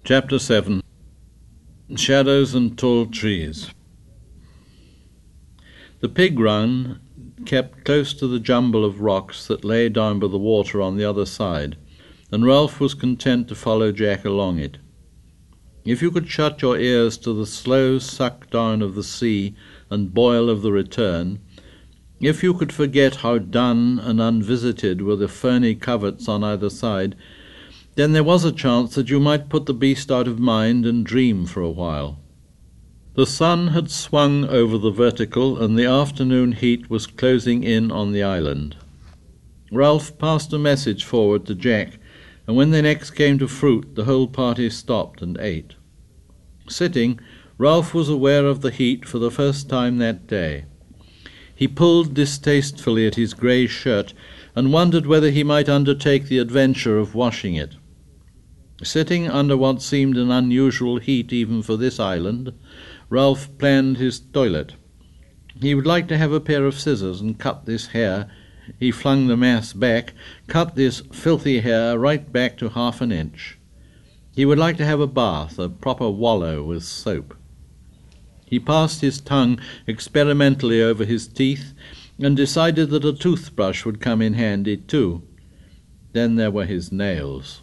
Chapter 7. Shadows and Tall Trees. The pig run kept close to the jumble of rocks that lay down by the water on the other side, and Ralph was content to follow Jack along it. If you could shut your ears to the slow suck down of the sea and boil of the return, if you could forget how dun and unvisited were the ferny coverts on either side, then there was a chance that you might put the beast out of mind and dream for a while. The sun had swung over the vertical, and the afternoon heat was closing in on the island. Ralph passed a message forward to Jack, and when they next came to fruit, the whole party stopped and ate. Sitting, Ralph was aware of the heat for the first time that day. He pulled distastefully at his grey shirt, and wondered whether he might undertake the adventure of washing it. Sitting under what seemed an unusual heat even for this island, Ralph planned his toilet. He would like to have a pair of scissors and cut this hair. He flung the mass back, cut this filthy hair right back to 1/2 inch. He would like to have a bath, a proper wallow with soap. He passed his tongue experimentally over his teeth, and decided that a toothbrush would come in handy too. Then there were his nails.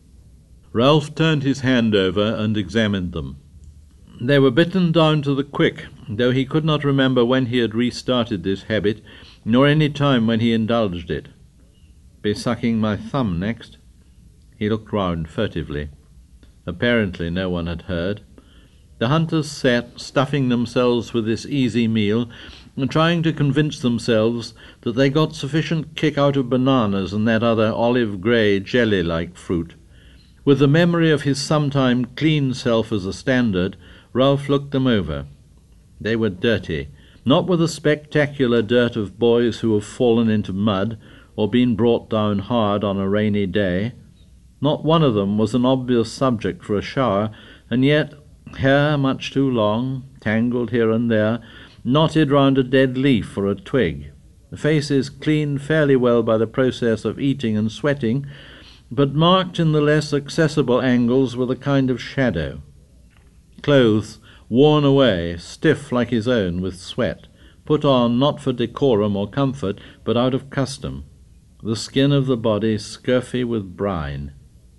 Ralph turned his hand over and examined them. They were bitten down to the quick, though he could not remember when he had restarted this habit, nor any time when he indulged it. "Be sucking my thumb next?" He looked round furtively. Apparently no one had heard. The hunters sat, stuffing themselves with this easy meal, and trying to convince themselves that they got sufficient kick out of bananas and that other olive-grey, jelly-like fruit. With the memory of his sometime clean self as a standard, Ralph looked them over. They were dirty, not with the spectacular dirt of boys who have fallen into mud or been brought down hard on a rainy day. Not one of them was an obvious subject for a shower, and yet hair much too long, tangled here and there, knotted round a dead leaf or a twig. The faces cleaned fairly well by the process of eating and sweating, but marked in the less accessible angles with a kind of shadow. Clothes worn away, stiff like his own with sweat, put on not for decorum or comfort, but out of custom. The skin of the body scurfy with brine.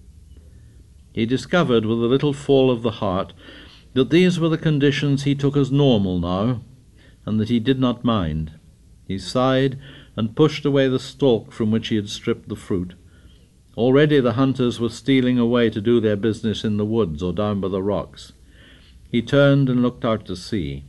He discovered, with a little fall of the heart, that these were the conditions he took as normal now, and that he did not mind. He sighed and pushed away the stalk from which he had stripped the fruit. Already the hunters were stealing away to do their business in the woods or down by the rocks. He turned and looked out to sea.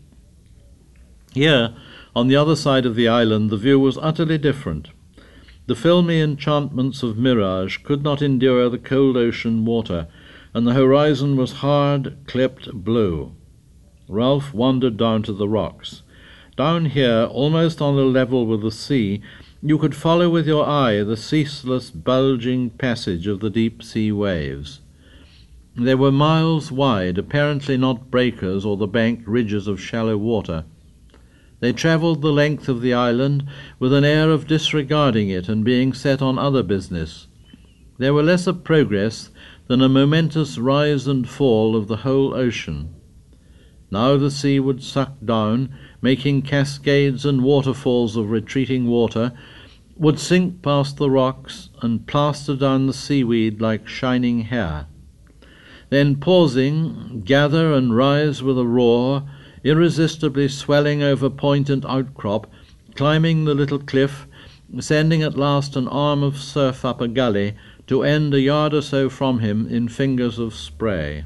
Here, on the other side of the island, the view was utterly different. The filmy enchantments of mirage could not endure the cold ocean water, and the horizon was hard, clipped blue. Ralph wandered down to the rocks. Down here, almost on a level with the sea, you could follow with your eye the ceaseless, bulging passage of the deep-sea waves. They were miles wide, apparently not breakers or the banked ridges of shallow water. They travelled the length of the island with an air of disregarding it and being set on other business. They were less a progress than a momentous rise and fall of the whole ocean. Now the sea would suck down, making cascades and waterfalls of retreating water, would sink past the rocks and plaster down the seaweed like shining hair. Then, pausing, gather and rise with a roar, irresistibly swelling over point and outcrop, climbing the little cliff, sending at last an arm of surf up a gully, to end a yard or so from him in fingers of spray.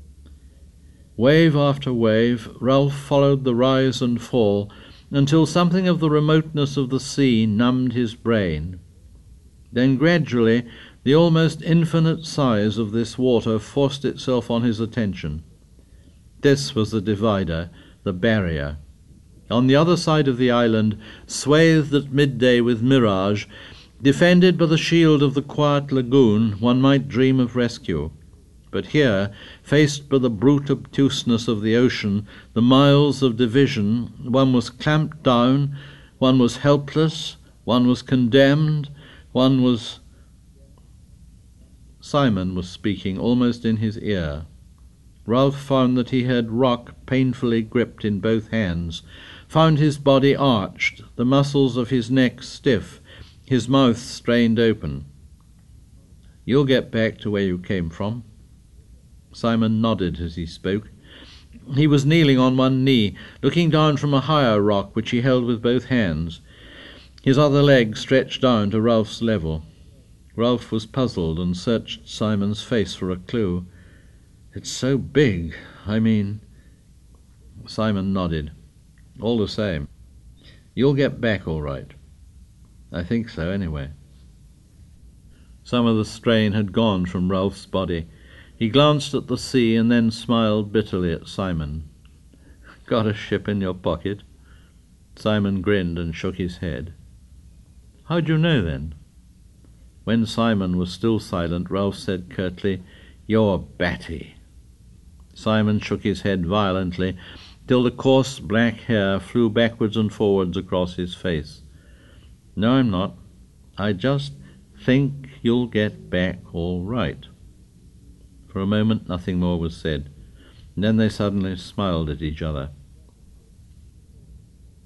Wave after wave, Ralph followed the rise and fall, until something of the remoteness of the sea numbed his brain. Then gradually the almost infinite size of this water forced itself on his attention. This was the divider, the barrier. On the other side of the island, swathed at midday with mirage, defended by the shield of the quiet lagoon, one might dream of rescue. But here, faced by the brute obtuseness of the ocean, the miles of division, one was clamped down, one was helpless, one was condemned, one was... Simon was speaking almost in his ear. Ralph found that he had rock painfully gripped in both hands, found his body arched, the muscles of his neck stiff, his mouth strained open. "You'll get back to where you came from." Simon nodded as he spoke. He was kneeling on one knee, looking down from a higher rock which he held with both hands. His other leg stretched down to Ralph's level. Ralph was puzzled and searched Simon's face for a clue. "It's so big, I mean—" Simon nodded. "All the same. You'll get back all right." "I think so, anyway." Some of the strain had gone from Ralph's body. He glanced at the sea and then smiled bitterly at Simon. "Got a ship in your pocket?" Simon grinned and shook his head. "How do you know, then?" When Simon was still silent, Ralph said curtly, "You're batty." Simon shook his head violently, till the coarse black hair flew backwards and forwards across his face. "No, I'm not. I just think you'll get back all right." For a moment nothing more was said. And then they suddenly smiled at each other.